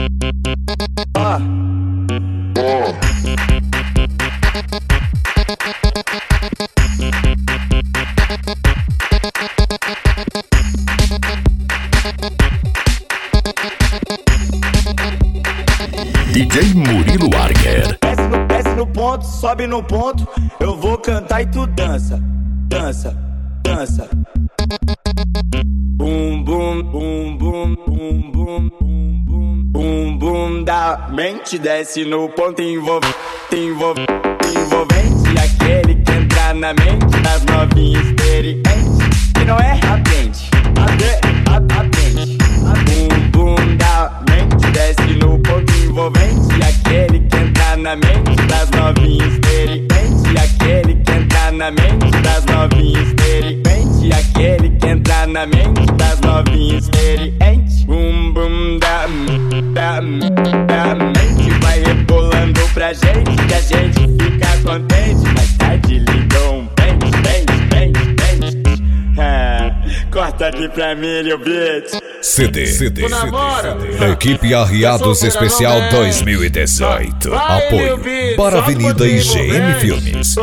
DJ Murilo Arger. Desce no ponto, sobe no ponto. Eu vou cantar e tu dança, dança, dança. Bum bum bum bum bum bum bum bum bum bum da mente. Desce no ponto envolvente. Aquele que entra na mente das novinhas experientes. Que não é atende, atende. Bum bum da mente. Desce no ponto envolvente. Aquele que entra na mente das novinhas experientes. Aquele que entra na mente das novinhas experientes. Aquele que entra na mente das novinhas experientes. Bum bum da mente. Vai rebolando pra gente, que a gente fica contente. Mais tarde ligou um pente. Corta aqui pra mim, meu beat. CD. Equipe Arriados Especial 2018. Apoio para Avenida e GM Filmes.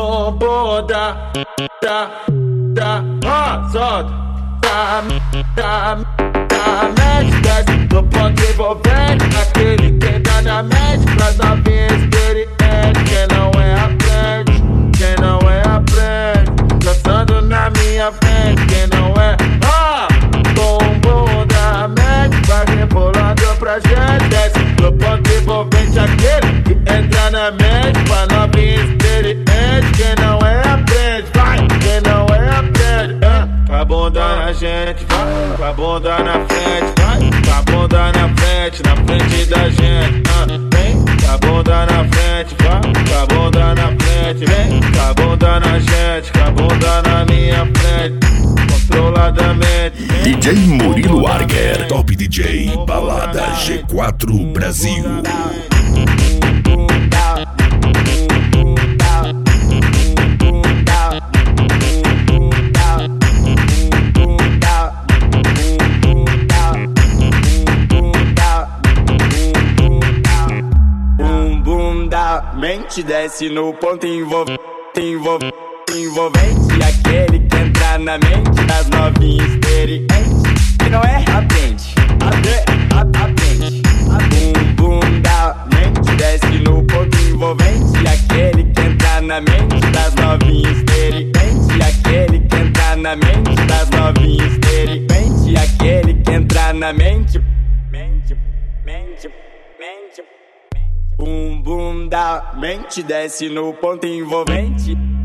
Do ponto envolvente, aquele que tá na mente, pras novinhas experientes. Quem não é aprende, quem não é aprende. Dançando na minha frente, quem não é bombom da mente. Vai rebolando pra gente. Desce do ponto envolvente, aquele que entra na mente, pra novinha experiente. Quem não é aprende, vai, quem não é aprende. Com a bunda na gente, vai, com a bunda na frente, vai, com a bunda na frente da gente. Vem, com a bunda na frente, vai, com a bunda na frente. Vem, com a bunda na gente, com a bunda na minha frente. Controladamente. DJ Murilo Arger, Top DJ Balada G4 Brasil. Mente desce no ponto envolvente. Aquele que entra na mente das novinhas experientes. Que não é atende. Bum bum da mente. Desce no ponto envolvente. Aquele que entra na mente das novinhas experientes. Aquele que entra na mente das novinhas experientes. Aquele que entra na mente. Bum bum da mente. Desce no ponto envolvente.